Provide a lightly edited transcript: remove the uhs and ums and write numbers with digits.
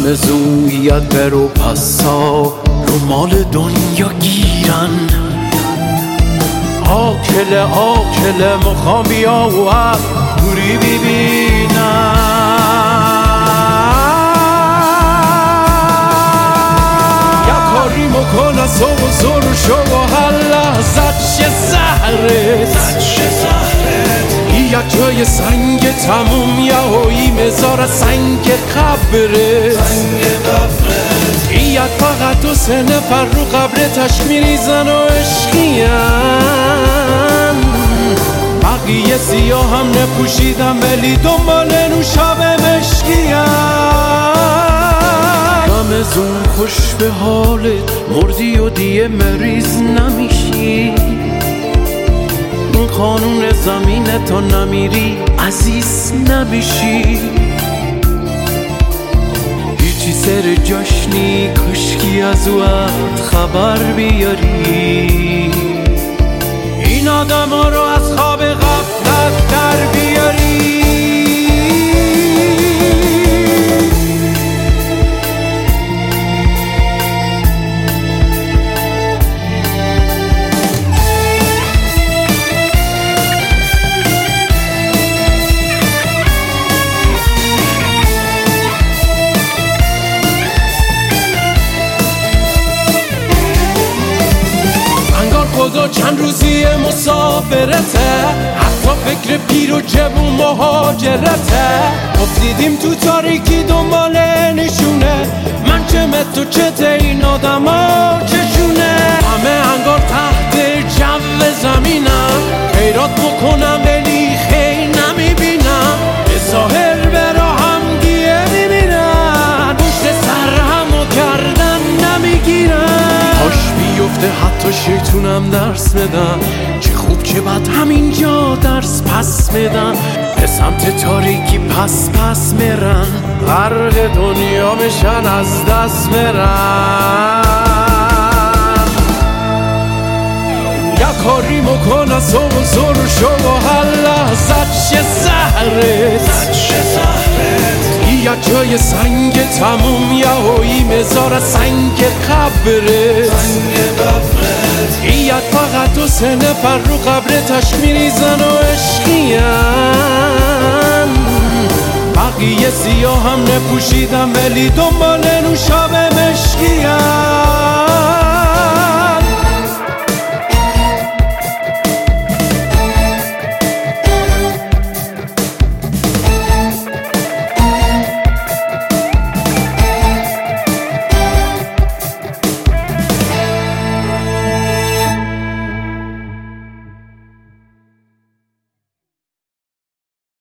رمزویت برو پسا رو مال دنیا گیرن آکل مخوام بیا و دوری ببینم یا کاری مکنه سو و زور شو و هر لحظت چه زهرت یا جای سنگ تموم یهویی مزار سنگ قبرت یا فقط 2 نفر رو قبرتش میریزن و عشقیم بقیه سیاه هم نپوشیدم ولی دنبال نوشابه مشکیم رمزون خوش به حالت مردی و دیه مریض نمیشی قانون زمینه تا نمیری عزیز نمیشی هیچی سر جشنی کشکی از وقت خبر بیاری این آدم ها رو از خواب غفلت در بیاری خدا چند روزی مسافرته حتی فکر پیر و جوون مهاجرته افتیدیم تو تاریکی دنبال نشونه من چه تو چته این آدم ها چشونه همه انگار تحت جو زمینم خیرات بکنم ولی خیر نمیبینم به ظاهر برا هم گیه میبینن پشت سر همو کردن نمیگیرن هاش بیفته حتی شیطونم درس بدن چه خوب چه بد همینجا درس پس بدن به سمت تاریکی پس میرن غرق دنیا میشن از دست میرن یا کاری مکنه سو و زور شو و هر لحظت چه زهرت یا جای سنگ تموم یهویی مزار سنگ قبرت یا فقط 2 نفر رو قبرتش میریزن و عشقیم بقیه سیاه هم نپوشیدم ولی دنبال نوشابه مشکیم